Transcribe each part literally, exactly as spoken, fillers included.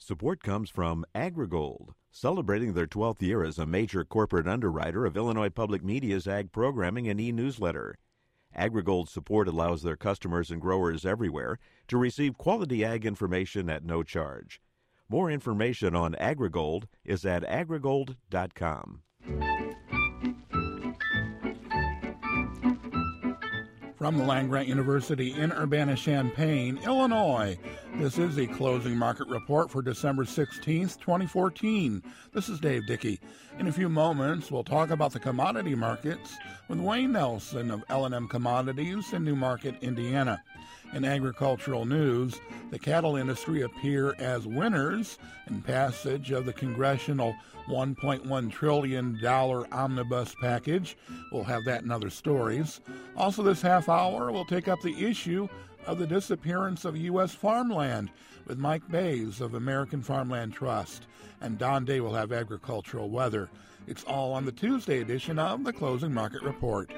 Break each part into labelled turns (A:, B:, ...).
A: Support comes from AgriGold, celebrating their twelfth year as a major corporate underwriter of Illinois Public Media's ag programming and e-newsletter. AgriGold's support allows their customers and growers everywhere to receive quality ag information at no charge. More information on AgriGold is at agrigold dot com.
B: From the land-grant University in Urbana-Champaign, Illinois, this is the closing market report for December sixteenth, twenty fourteen. This is Dave Dickey. In a few moments, we'll talk about the commodity markets with Wayne Nelson of L and M Commodities in Newmarket, Indiana. In agricultural news, the cattle industry appear as winners in passage of the congressional one point one trillion dollars omnibus package. We'll have that in other stories. Also this half hour, we'll take up the issue of the disappearance of U S farmland with Mike Bays of American Farmland Trust. And Don Day will have agricultural weather. It's all on the Tuesday edition of the Closing Market Report.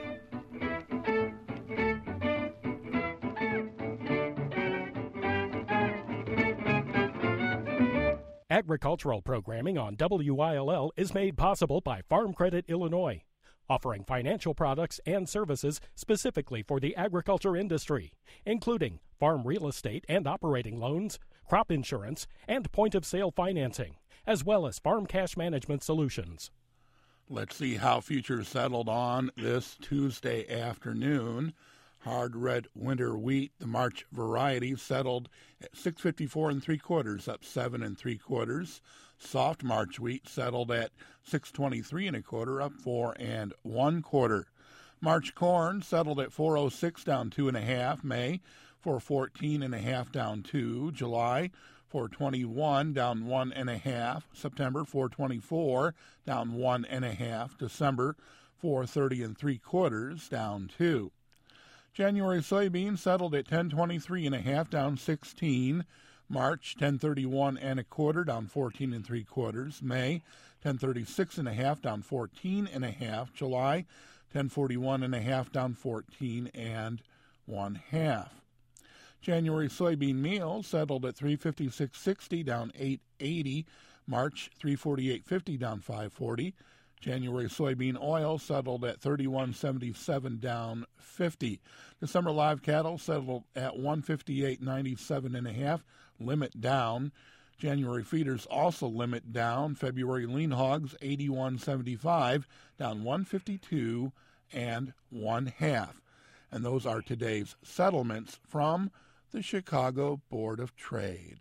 C: Agricultural programming on W I L L is made possible by Farm Credit Illinois, offering financial products and services specifically for the agriculture industry, including farm real estate and operating loans, crop insurance, and point-of-sale financing, as well as farm cash management solutions.
B: Let's see how futures settled on this Tuesday afternoon. Hard red winter wheat, the March variety, settled at six fifty-four and three quarters, up seven and three quarters. Soft March wheat settled at six twenty-three and a quarter, up four and one quarter. March corn settled at four oh six, down two and a half. May four fourteen and a half, down two. July four twenty-one, down one and a half. September four twenty-four, down one and a half. December four thirty and three quarters, down two. January soybeans settled at ten twenty-three and a half, down sixteen. March ten thirty-one and a quarter, down fourteen and three quarters. May ten thirty-six and a half, down fourteen and a half. July ten forty-one and a half, down fourteen and one half. January soybean meal settled at three fifty-six sixty, down eight eighty. March three forty-eight fifty, down five forty. January soybean oil settled at thirty-one seventy-seven, down fifty. December live cattle settled at one fifty-eight ninety-seven and a half, limit down. January feeders also limit down. February lean hogs eighty-one seventy-five, down one fifty-two and one half. And those are today's settlements from the Chicago Board of Trade.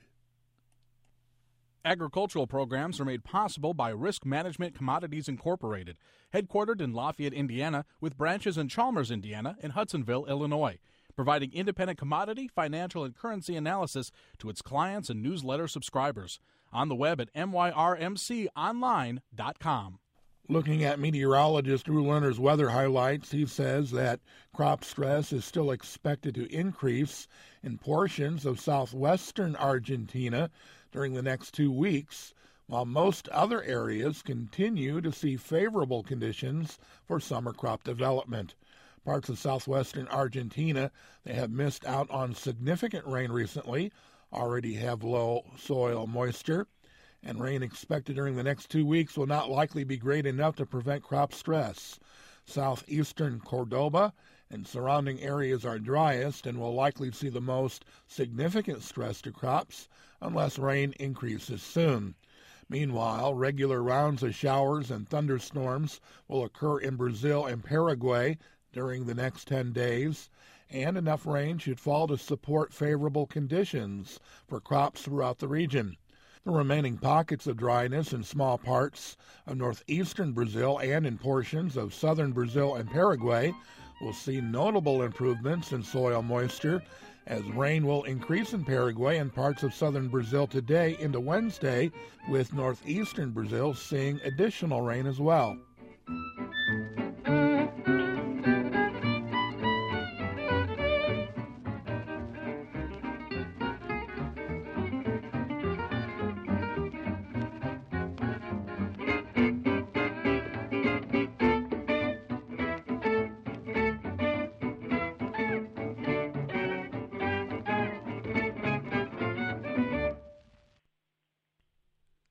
D: Agricultural programs are made possible by Risk Management Commodities Incorporated, headquartered in Lafayette, Indiana, with branches in Chalmers, Indiana, and Hudsonville, Illinois, providing independent commodity, financial, and currency analysis to its clients and newsletter subscribers. On the web at m y r m c online dot com.
B: Looking at meteorologist Drew Lerner's weather highlights, he says that crop stress is still expected to increase in portions of southwestern Argentina during the next two weeks, while most other areas continue to see favorable conditions for summer crop development. Parts of southwestern Argentina, they have missed out on significant rain recently, already have low soil moisture, and rain expected during the next two weeks will not likely be great enough to prevent crop stress. Southeastern Cordoba and surrounding areas are driest and will likely see the most significant stress to crops unless rain increases soon. Meanwhile, regular rounds of showers and thunderstorms will occur in Brazil and Paraguay during the next ten days, and enough rain should fall to support favorable conditions for crops throughout the region. The remaining pockets of dryness in small parts of northeastern Brazil and in portions of southern Brazil and Paraguay will see notable improvements in soil moisture as rain will increase in Paraguay and parts of southern Brazil today into Wednesday, with northeastern Brazil seeing additional rain as well.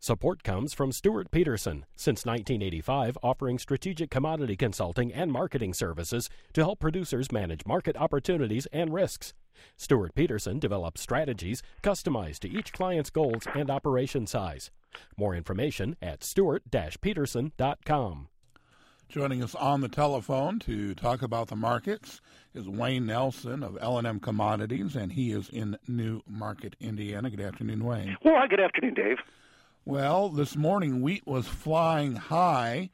C: Support comes from Stuart Peterson, since nineteen eighty-five offering strategic commodity consulting and marketing services to help producers manage market opportunities and risks. Stuart Peterson develops strategies customized to each client's goals and operation size. More information at stuart dash peterson dot com.
B: Joining us on the telephone to talk about the markets is Wayne Nelson of L and M Commodities, and he is in New Market, Indiana. Good afternoon, Wayne.
E: Well, hi, good afternoon, Dave.
B: Well, this morning wheat was flying high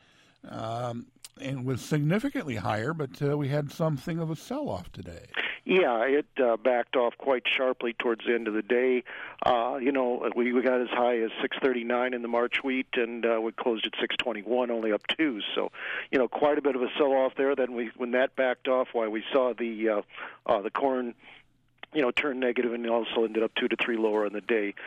B: um, and was significantly higher, but uh, we had something of a sell-off today.
E: Yeah, it uh, backed off quite sharply towards the end of the day. Uh, you know, we, we got as high as six thirty-nine in the March wheat, and uh, we closed at six twenty-one, only up two. So, you know, quite a bit of a sell-off there. Then we, when that backed off, why we saw the uh, uh, the corn, you know, turn negative, and also ended up two to three lower in the day.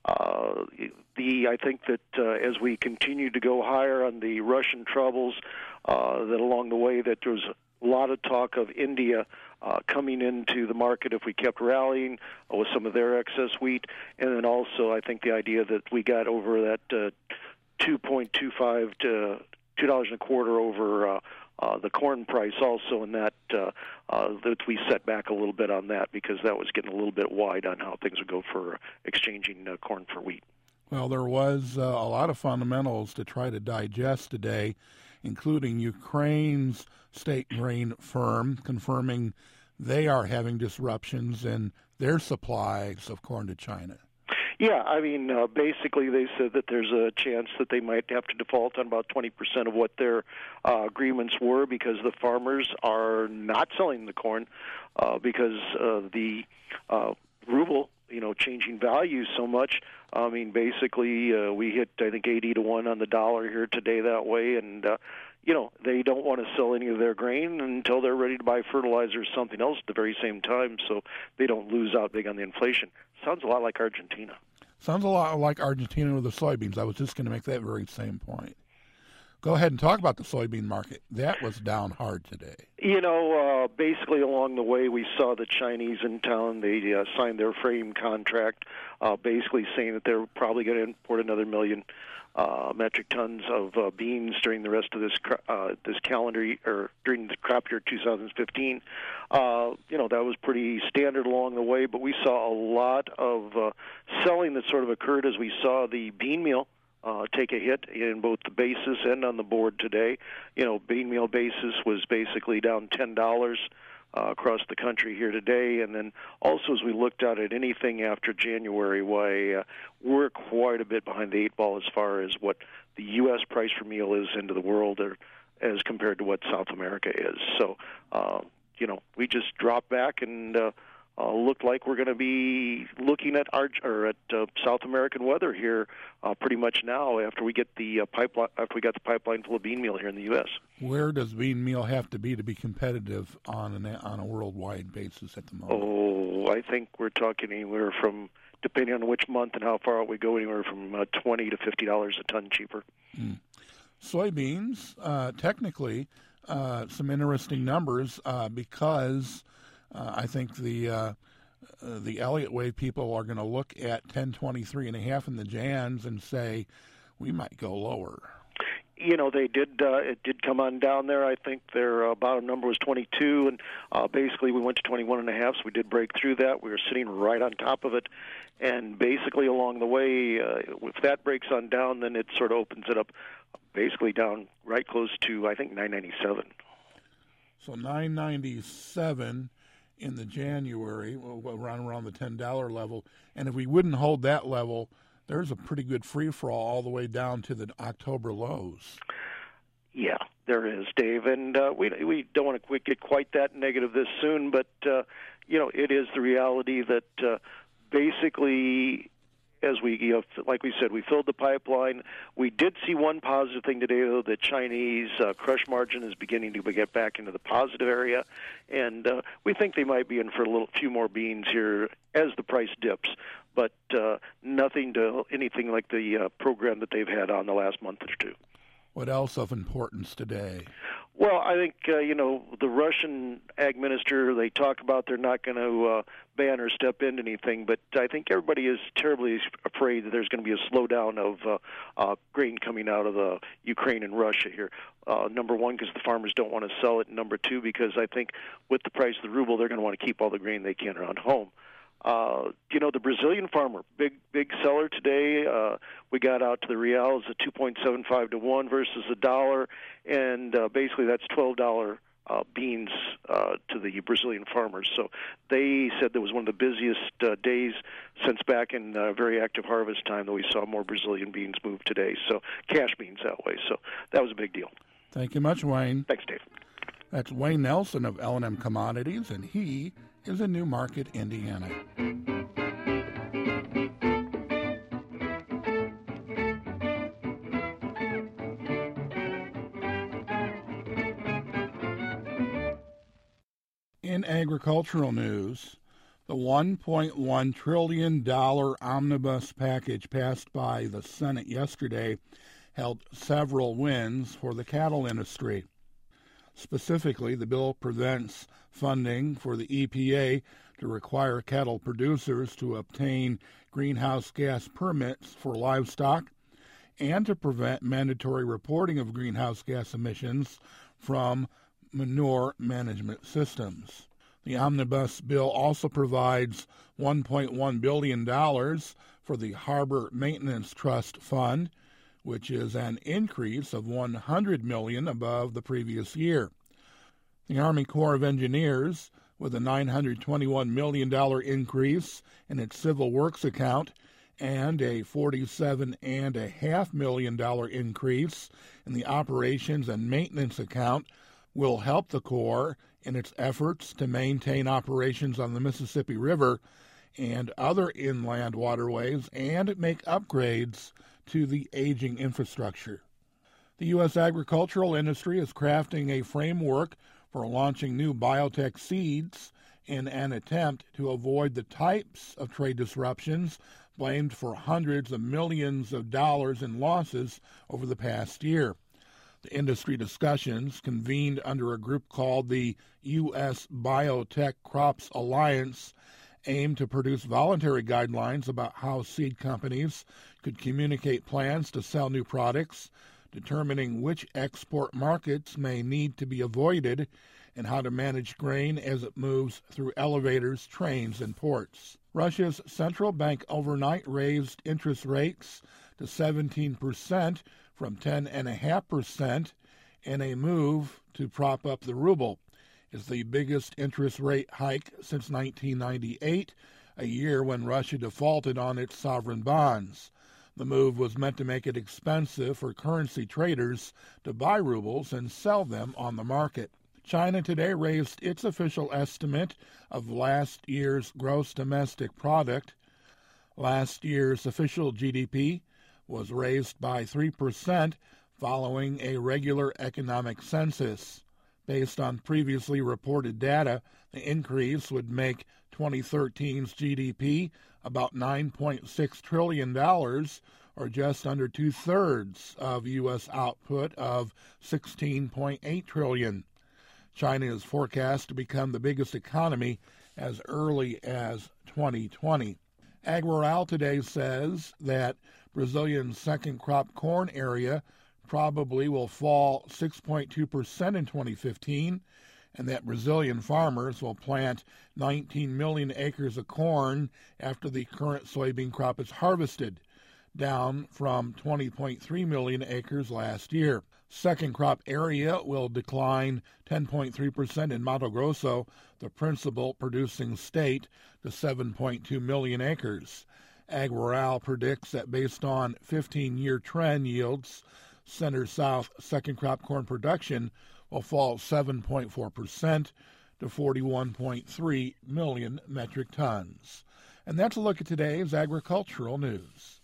E: Uh, the I think that uh, as we continue to go higher on the Russian troubles, uh, that along the way that there was a lot of talk of India uh, coming into the market if we kept rallying uh, with some of their excess wheat, and then also I think the idea that we got over that uh, two point two five to two dollars and a quarter over uh, uh, the corn price also, and that uh, uh, that we set back a little bit on that because that was getting a little bit wide on how things would go for exchanging uh, corn for wheat.
B: Well, there was uh, a lot of fundamentals to try to digest today, including Ukraine's state grain firm confirming they are having disruptions in their supplies of corn to China.
E: Yeah, I mean, uh, basically they said that there's a chance that they might have to default on about twenty percent of what their uh, agreements were because the farmers are not selling the corn uh, because uh, the uh, ruble, you know, changing value so much. I mean, basically uh, we hit, I think, eighty to one on the dollar here today that way, and uh, you know, they don't want to sell any of their grain until they're ready to buy fertilizer or something else at the very same time so they don't lose out big on the inflation. Sounds a lot like Argentina.
B: Sounds a lot like Argentina with the soybeans. I was just going to make that very same point. Go ahead and talk about the soybean market. That was down hard today.
E: You know, uh, basically along the way we saw the Chinese in town. They uh, signed their frame contract, uh, basically saying that they're probably going to import another million uh, metric tons of uh, beans during the rest of this uh, this calendar year, or during the crop year two thousand fifteen. Uh, you know, that was pretty standard along the way, but we saw a lot of uh, selling that sort of occurred as we saw the bean meal Uh, take a hit in both the basis and on the board today. You know, bean meal basis was basically down ten dollars uh, across the country here today. And then also as we looked out at anything after January, why uh, we're quite a bit behind the eight ball as far as what the U S price for meal is into the world or as compared to what South America is. So, uh, you know, we just dropped back and uh, Uh, looked like we're going to be looking at our, or at uh, South American weather here uh, pretty much now after we get the uh, pipeline after we got the pipeline full of bean meal here in the U S.
B: Where does bean meal have to be to be competitive on an, on a worldwide basis at the moment?
E: Oh, I think we're talking anywhere from, depending on which month and how far out we go, anywhere from uh, twenty to fifty dollars a ton cheaper.
B: Mm. Soybeans, uh, technically, uh, some interesting numbers uh, because. Uh, I think the uh, uh, the Elliott Wave people are going to look at ten twenty-three and a half in the Jans and say we might go lower.
E: You know, they did. Uh, it did come on down there. I think their uh, bottom number was twenty-two, and uh, basically we went to twenty-one and a half. So we did break through that. We were sitting right on top of it, and basically along the way, uh, if that breaks on down, then it sort of opens it up, basically down right close to I think nine ninety-seven.
B: So nine ninety-seven. In the January, around around the ten dollar level, and if we wouldn't hold that level, there's a pretty good free for all all the way down to the October lows.
E: Yeah, there is, Dave, and uh, we we don't want to get quite that negative this soon, but uh, you know it is the reality that uh, basically. As we, you know, like we said, we filled the pipeline. We did see one positive thing today, though. The Chinese uh, crush margin is beginning to get back into the positive area, and uh, we think they might be in for a little few more beans here as the price dips, but uh, nothing to anything like the uh, program that they've had on the last month or two.
B: What else of importance today?
E: Well, I think, uh, you know, the Russian ag minister, they talk about they're not going to uh, ban or step into anything, but I think everybody is terribly afraid that there's going to be a slowdown of uh, uh, grain coming out of uh, Ukraine and Russia here. Uh, number one, because the farmers don't want to sell it, and number two, because I think with the price of the ruble, they're going to want to keep all the grain they can around home. Uh, you know, the Brazilian farmer, big big seller today. Uh, we got out to the real is a two point seven five to one versus a dollar, and uh, basically that's twelve dollars uh, beans uh, to the Brazilian farmers. So they said that was one of the busiest uh, days since back in uh, very active harvest time that we saw more Brazilian beans move today. So cash beans that way. So that was a big deal.
B: Thank you much, Wayne.
E: Thanks, Dave.
B: That's Wayne Nelson of L and M Commodities, and he is in Newmarket, Indiana. In agricultural news, the one point one trillion dollars omnibus package passed by the Senate yesterday held several wins for the cattle industry. Specifically, the bill prevents funding for the E P A to require cattle producers to obtain greenhouse gas permits for livestock and to prevent mandatory reporting of greenhouse gas emissions from manure management systems. The omnibus bill also provides one point one billion dollars for the Harbor Maintenance Trust Fund, which is an increase of one hundred million dollars above the previous year. The Army Corps of Engineers, with a nine hundred twenty-one million dollars increase in its civil works account and a forty-seven point five million dollars increase in the operations and maintenance account, will help the Corps in its efforts to maintain operations on the Mississippi River and other inland waterways and make upgrades to the aging infrastructure. The U S agricultural industry is crafting a framework for launching new biotech seeds in an attempt to avoid the types of trade disruptions blamed for hundreds of millions of dollars in losses over the past year. The industry discussions, convened under a group called the U S Biotech Crops Alliance, aim to produce voluntary guidelines about how seed companies could communicate plans to sell new products, determining which export markets may need to be avoided, and how to manage grain as it moves through elevators, trains, and ports. Russia's central bank overnight raised interest rates to seventeen percent from ten point five percent in a move to prop up the ruble. It's the biggest interest rate hike since nineteen ninety-eight, a year when Russia defaulted on its sovereign bonds. The move was meant to make it expensive for currency traders to buy rubles and sell them on the market. China today raised its official estimate of last year's gross domestic product. Last year's official G D P was raised by three percent following a regular economic census. Based on previously reported data, the increase would make twenty thirteen's G D P about nine point six trillion dollars, or just under two-thirds of U S output of sixteen point eight trillion dollars. China is forecast to become the biggest economy as early as twenty twenty. AgRural today says that Brazilian second crop corn area probably will fall six point two percent in twenty fifteen, and that Brazilian farmers will plant nineteen million acres of corn after the current soybean crop is harvested, down from twenty point three million acres last year. Second crop area will decline ten point three percent in Mato Grosso, the principal producing state, to seven point two million acres. AgRural predicts that based on fifteen-year trend yields, Center-South second crop corn production will fall seven point four percent to forty-one point three million metric tons. And that's a look at today's agricultural news.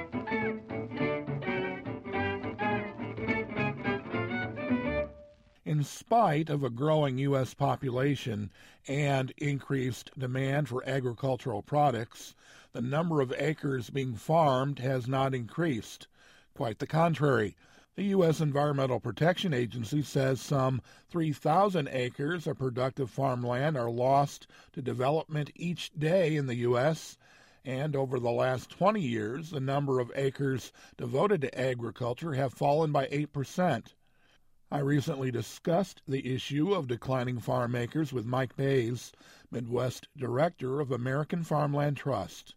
B: In in spite of a growing U S population and increased demand for agricultural products, the number of acres being farmed has not increased. Quite the contrary. The U S Environmental Protection Agency says some three thousand acres of productive farmland are lost to development each day in the U S, and over the last twenty years, the number of acres devoted to agriculture have fallen by eight percent. I recently discussed the issue of declining farm acres with Mike Bays, Midwest Director of American Farmland Trust.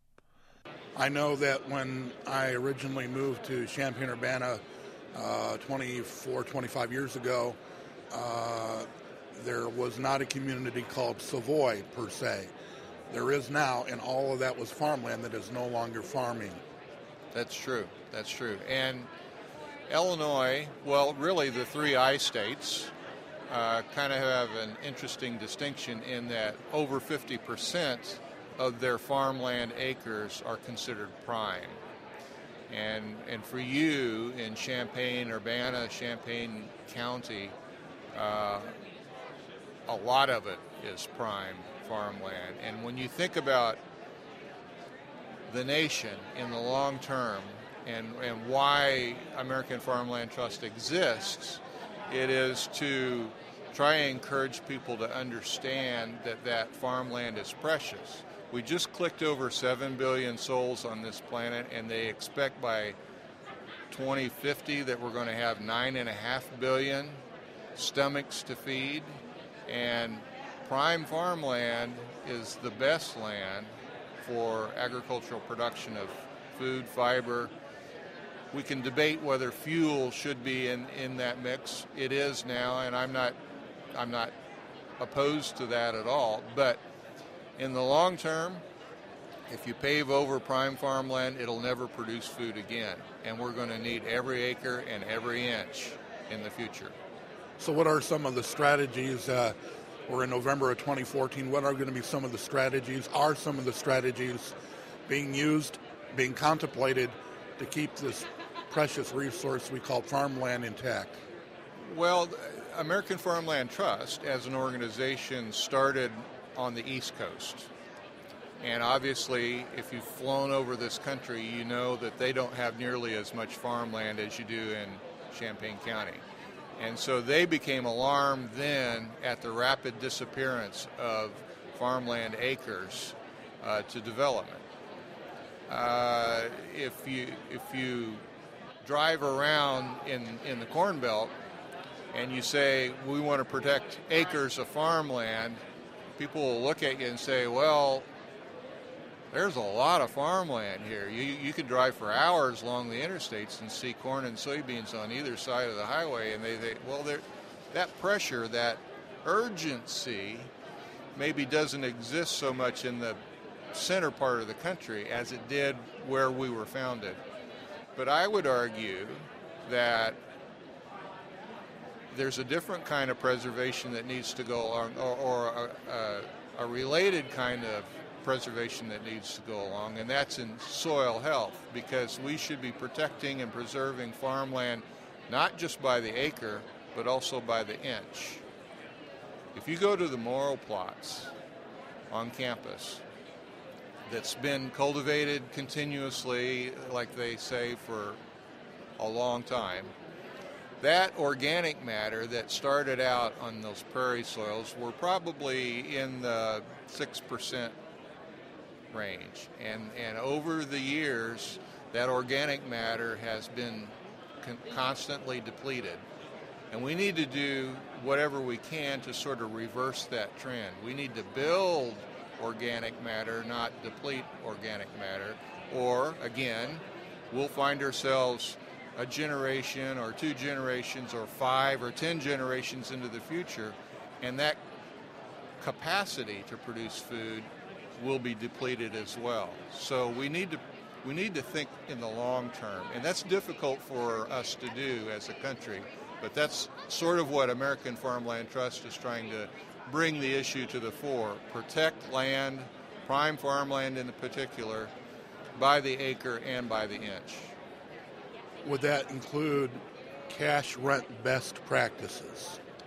B: I know that when I originally moved to Champaign-Urbana uh, twenty-four, twenty-five years ago, uh, there was not a community called Savoy per se. There is now, and all of that was farmland that is no longer farming.
F: That's true. That's true. And Illinois, well, really the three I states, uh, kind of have an interesting distinction in that over fifty percent of their farmland acres are considered prime. And and for you in Champaign-Urbana, Champaign County, uh, a lot of it is prime farmland. And when you think about the nation in the long term and, and why American Farmland Trust exists, it is to try and encourage people to understand that that farmland is precious. We just clicked over seven billion souls on this planet, and they expect by twenty fifty that we're going to have nine and a half billion stomachs to feed. And prime farmland is the best land for agricultural production of food, fiber. We can debate whether fuel should be in, in that mix. It is now, and I'm not I'm not opposed to that at all. But in the long term, if you pave over prime farmland, it'll never produce food again. And we're going to need every acre and every inch in the future.
B: So what are some of the strategies? Uh, we're in November of twenty fourteen. What are going to be some of the strategies? Are some of the strategies being used, being contemplated to keep this precious resource we call farmland intact?
F: Well, American Farmland Trust, as an organization, started on the East Coast. And obviously, if you've flown over this country, you know that they don't have nearly as much farmland as you do in Champaign County. And so they became alarmed then at the rapid disappearance of farmland acres uh, to development. Uh, if you if you drive around in, in the Corn Belt and you say, we want to protect acres of farmland, people will look at you and say, well, there's a lot of farmland here. You you could drive for hours along the interstates and see corn and soybeans on either side of the highway, and they, they well, that pressure, that urgency, maybe doesn't exist so much in the center part of the country as it did where we were founded. But I would argue that there's a different kind of preservation that needs to go along, or, or a, a, a related kind of preservation that needs to go along, and that's in soil health, because we should be protecting and preserving farmland not just by the acre, but also by the inch. If you go to the Morrow plots on campus that's been cultivated continuously, like they say, for a long time, that organic matter that started out on those prairie soils were probably in the six percent range. And, and over the years, that organic matter has been con- constantly depleted. And we need to do whatever we can to sort of reverse that trend. We need to build organic matter, not deplete organic matter. Or, again, we'll find ourselves a generation or two generations or five or ten generations into the future, and that capacity to produce food will be depleted as well. So we need to we need to think in the long term, and that's difficult for us to do as a country, but that's sort of what American Farmland Trust is trying to bring the issue to the fore. Protect land, prime farmland in particular, by the acre and by the inch.
B: Would that include cash rent best practices?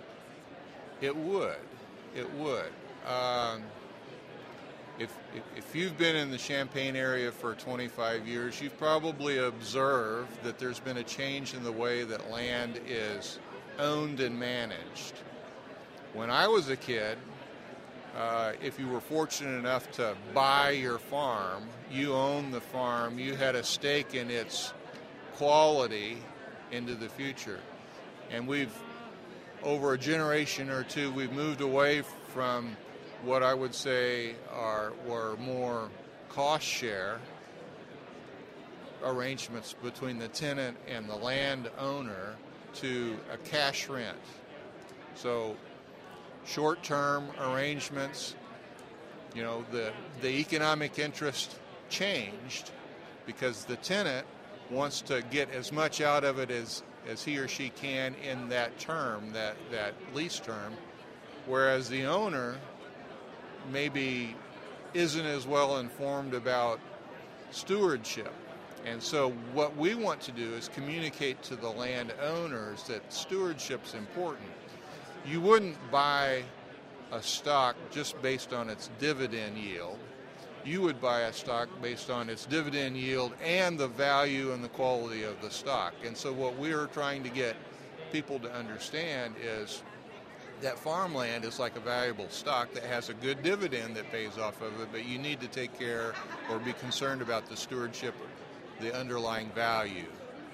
F: It would. It would. Um, if, if if you've been in the Champaign area for twenty-five years, you've probably observed that there's been a change in the way that land is owned and managed. When I was a kid, uh, if you were fortunate enough to buy your farm, you owned the farm, you had a stake in its quality into the future. And we've, over a generation or two, we've moved away from what I would say are were more cost share arrangements between the tenant and the landowner to a cash rent. So short-term arrangements, you know, the the economic interest changed because the tenant wants to get as much out of it as, as he or she can in that term, that, that lease term, whereas the owner maybe isn't as well informed about stewardship. And so what we want to do is communicate to the landowners that stewardship's important. You wouldn't buy a stock just based on its dividend yield. You would buy a stock based on its dividend yield and the value and the quality of the stock. And so what we're trying to get people to understand is that farmland is like a valuable stock that has a good dividend that pays off of it, but you need to take care or be concerned about the stewardship, the underlying value.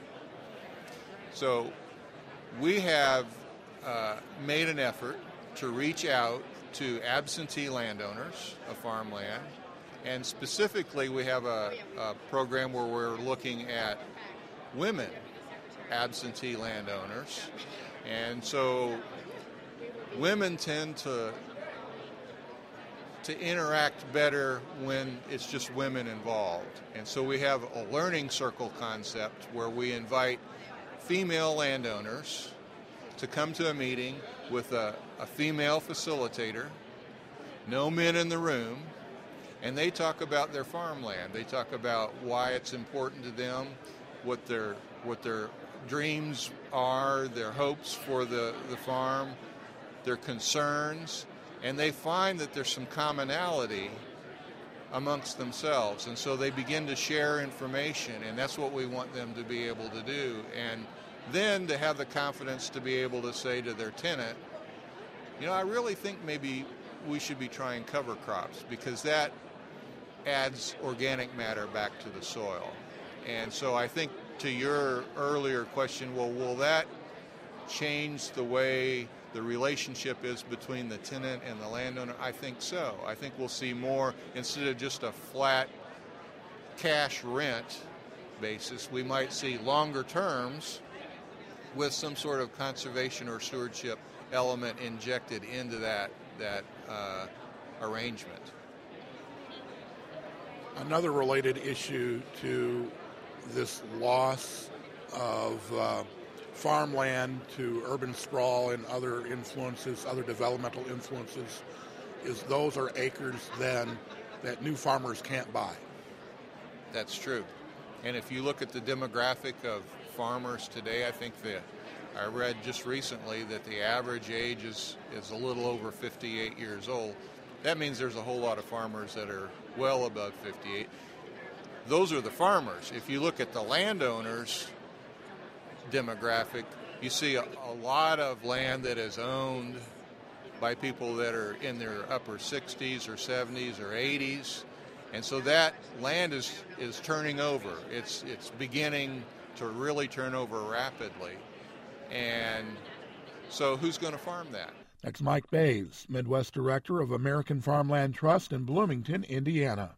F: So we have uh, made an effort to reach out to absentee landowners of farmland, and specifically we have a, a program where we're looking at women absentee landowners. And so women tend to to interact better when it's just women involved. And so we have a learning circle concept where we invite female landowners to come to a meeting with a, a female facilitator, no men in the room, and they talk about their farmland. They talk about why it's important to them, what their what their dreams are, their hopes for the, the farm, their concerns, and they find that there's some commonality amongst themselves, and so they begin to share information, and that's what we want them to be able to do. And then to have the confidence to be able to say to their tenant, you know, I really think maybe we should be trying cover crops because that adds organic matter back to the soil. And so I think to your earlier question, well, will that change the way the relationship is between the tenant and the landowner? I think so. I think we'll see more, instead of just a flat cash rent basis, we might see longer terms with some sort of conservation or stewardship element injected into that, that uh, arrangement.
B: Another related issue to this loss of uh, farmland to urban sprawl and other influences, other developmental influences, is those are acres then that new farmers can't buy.
F: That's true. And if you look at the demographic of farmers today, I think that I read just recently that the average age is, is a little over fifty-eight years old. That means there's a whole lot of farmers that are well above fifty-eight. Those are the farmers. If you look at the landowners demographic, you see a, a lot of land that is owned by people that are in their upper sixties or seventies or eighties. And so that land is, is turning over. It's, it's beginning to really turn over rapidly. And so who's going to farm that?
B: That's Mike Bays, Midwest Director of American Farmland Trust in Bloomington, Indiana.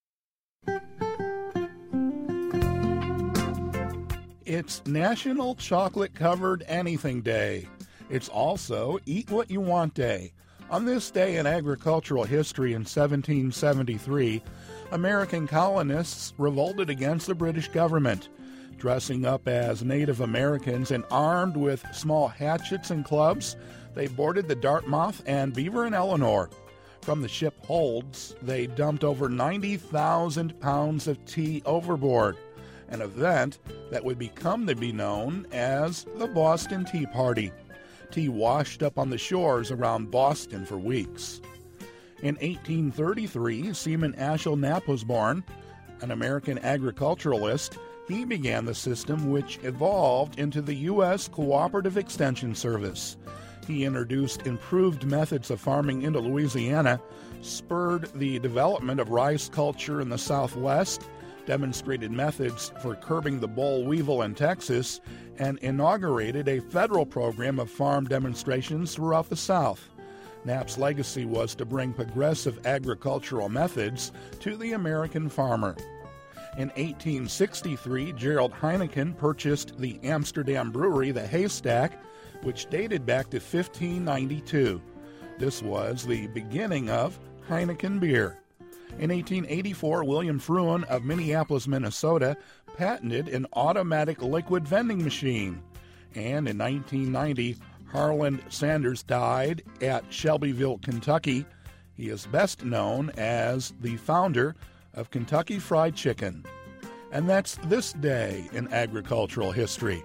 B: It's National Chocolate-Covered Anything Day. It's also Eat What You Want Day. On this day in agricultural history in seventeen seventy-three, American colonists revolted against the British government. Dressing up as Native Americans and armed with small hatchets and clubs, they boarded the Dartmouth and Beaver and Eleanor. From the ship holds, they dumped over ninety thousand pounds of tea overboard, an event that would become to be known as the Boston Tea Party. tea washed up on the shores around Boston for weeks. In eighteen thirty-three, Seaman Ashel Knapp was born, an American agriculturalist. He began the system which evolved into the U S Cooperative Extension Service. He introduced improved methods of farming into Louisiana, spurred the development of rice culture in the Southwest, demonstrated methods for curbing the boll weevil in Texas, and inaugurated a federal program of farm demonstrations throughout the South. Knapp's legacy was to bring progressive agricultural methods to the American farmer. In eighteen sixty-three, Gerald Heineken purchased the Amsterdam brewery, the Haystack, which dated back to fifteen ninety-two. This was the beginning of Heineken beer. In eighteen eighty-four, William Fruin of Minneapolis, Minnesota, patented an automatic liquid vending machine. And in nineteen ninety, Harland Sanders died at Shelbyville, Kentucky. He is best known as the founder of Kentucky Fried Chicken. And that's this day in agricultural history.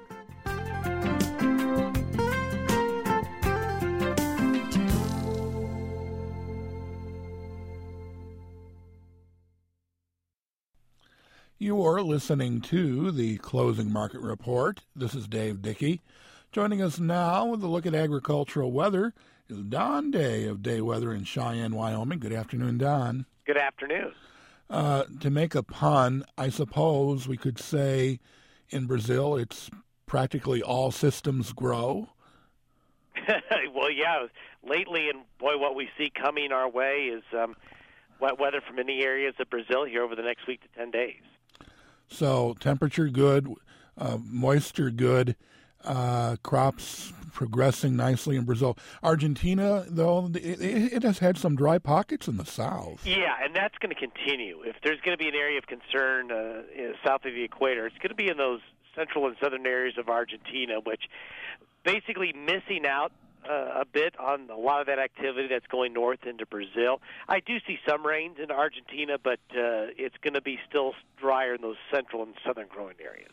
B: You are listening to the Closing Market Report. This is Dave Dickey. Joining us now with a look at agricultural weather is Don Day of Day Weather in Cheyenne, Wyoming. Good afternoon, Don.
G: Good afternoon.
B: Uh, to make a pun, I suppose we could say in Brazil it's practically all systems grow.
G: Well, yeah. Lately, and boy, what we see coming our way is um, wet weather for many areas of Brazil here over the next week to ten days.
B: So temperature good, uh, moisture good, uh, crops progressing nicely in Brazil. Argentina, though, it, it has had some dry pockets in the south.
G: Yeah, and that's going to continue. If there's going to be an area of concern uh, south of the equator, it's going to be in those central and southern areas of Argentina, which basically missing out uh, a bit on a lot of that activity that's going north into Brazil. I do see some rains in Argentina, but uh, it's going to be still drier in those central and southern growing areas.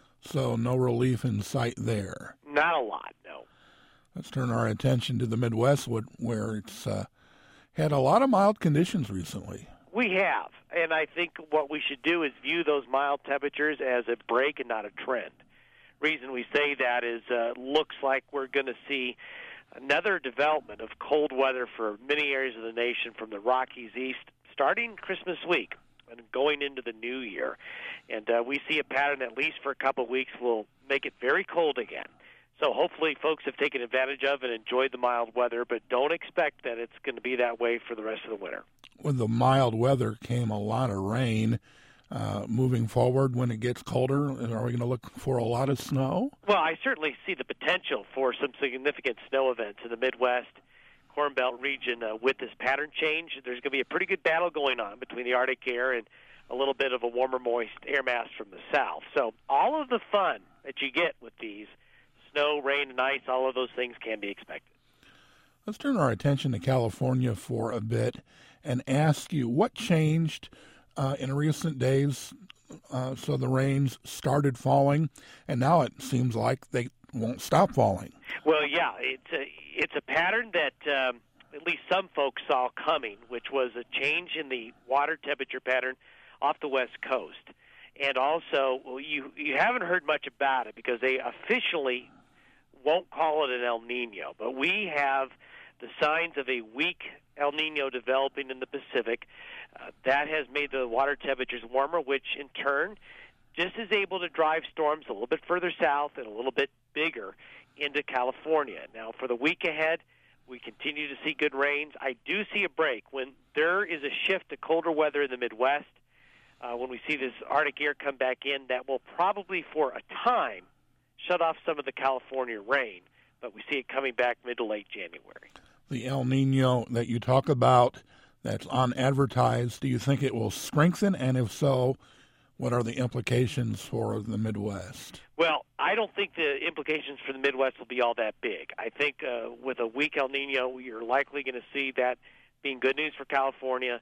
B: So no relief in sight there.
G: Not a lot, no.
B: Let's turn our attention to the Midwest, where it's uh, had a lot of mild conditions recently.
G: We have, and I think what we should do is view those mild temperatures as a break and not a trend. Reason we say that is uh, looks like we're going to see another development of cold weather for many areas of the nation from the Rockies east starting Christmas week and going into the new year. And uh, we see a pattern, at least for a couple of weeks, will make it very cold again. So hopefully folks have taken advantage of and enjoyed the mild weather, but don't expect that it's going to be that way for the rest of the winter.
B: With the mild weather came a lot of rain. Uh, moving forward, when it gets colder, are we going to look for a lot of snow?
G: Well, I certainly see the potential for some significant snow events in the Midwest, Corn Belt region uh, with this pattern change. There's going to be a pretty good battle going on between the Arctic air and a little bit of a warmer, moist air mass from the south. So all of the fun that you get with these, snow, rain, and ice, all of those things can be expected.
B: Let's turn our attention to California for a bit and ask you what changed uh, in recent days. Uh, so the rains started falling, and now it seems like they won't stop falling.
G: Well, yeah, it's a, it's a pattern that um, at least some folks saw coming, which was a change in the water temperature pattern off the West Coast. And also, well, you you haven't heard much about it because they officially won't call it an El Nino, but we have the signs of a weak El Nino developing in the Pacific. Uh, that has made the water temperatures warmer, which in turn just is able to drive storms a little bit further south and a little bit bigger into California. Now, for the week ahead, we continue to see good rains. I do see a break. When there is a shift to colder weather in the Midwest, uh, when we see this Arctic air come back in, that will probably, for a time, shut off some of the California rain, but we see it coming back mid to late January.
B: The El Nino that you talk about that's unadvertised, do you think it will strengthen? And if so, what are the implications for the Midwest?
G: Well, I don't think the implications for the Midwest will be all that big. I think uh, with a weak El Nino, you're likely going to see that being good news for California.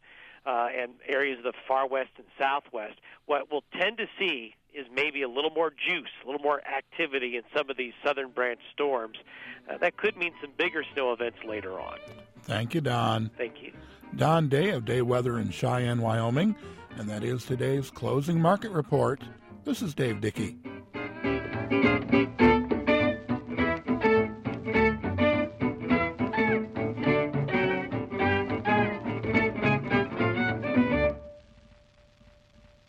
G: uh, and areas of the far west and southwest, what we'll tend to see is maybe a little more juice, a little more activity in some of these southern branch storms. Uh, that could mean some bigger snow events later on.
B: Thank you, Don.
G: Thank you.
B: Don Day of Day Weather in Cheyenne, Wyoming. And that is today's closing market report. This is Dave Dickey.